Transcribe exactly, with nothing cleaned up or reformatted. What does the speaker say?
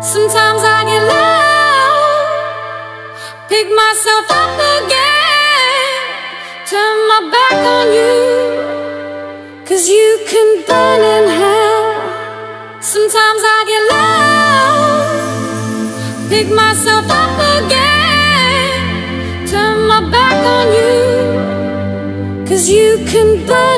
Sometimes I get low, pick myself up again, turn my back on you, 'cause you can burn in hell. Sometimes I get low, pick myself up again, turn my back on you, 'cause you can burn